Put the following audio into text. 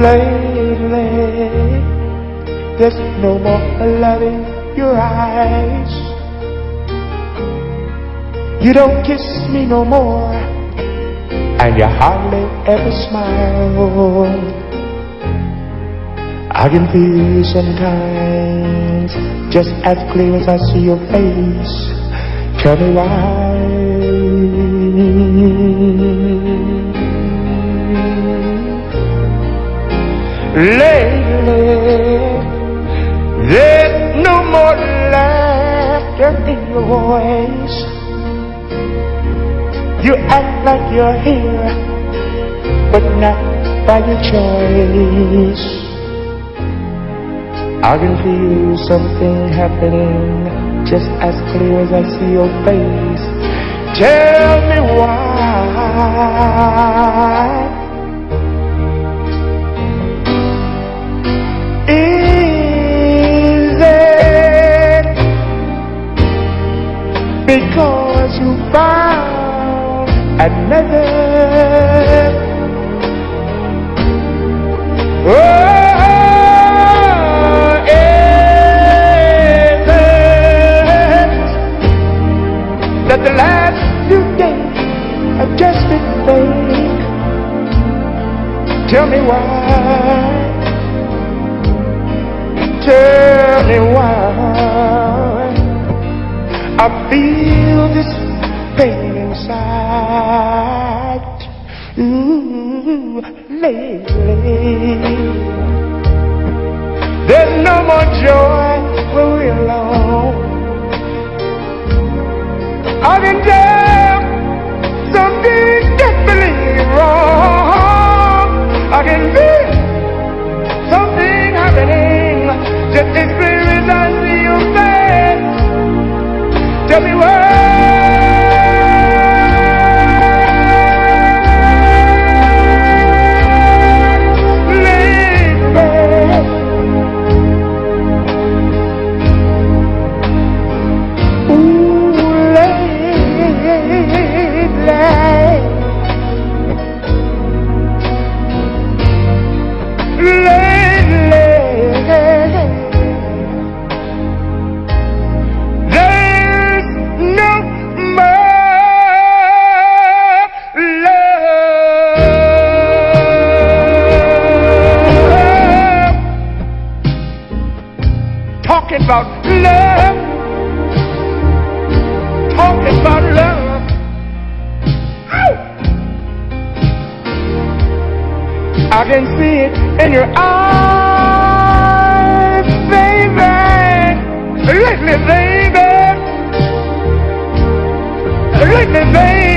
Lately, there's no more love in your eyes. You don't kiss me no more, and you hardly ever smile. I can feel sometimes, just as clear as I see your face. Tell me why. Lately, there's no more laughter in your voice. You act like you're here, but not by your choice. I can feel something happening, just as clear as I see your face. Tell me why. Is it because you found another? That the last few days have just been fake? Tell me why. Tell me why. I feel this pain inside. Ooh, lately, there's no more joy when we're alone. I can tell something definitely wrong. I can feel something happening, just as clear as I see your face. Tell me why. Talking about love, talking about love. Ow! I can see it in your eyes, baby. Lately, baby. Lately, baby.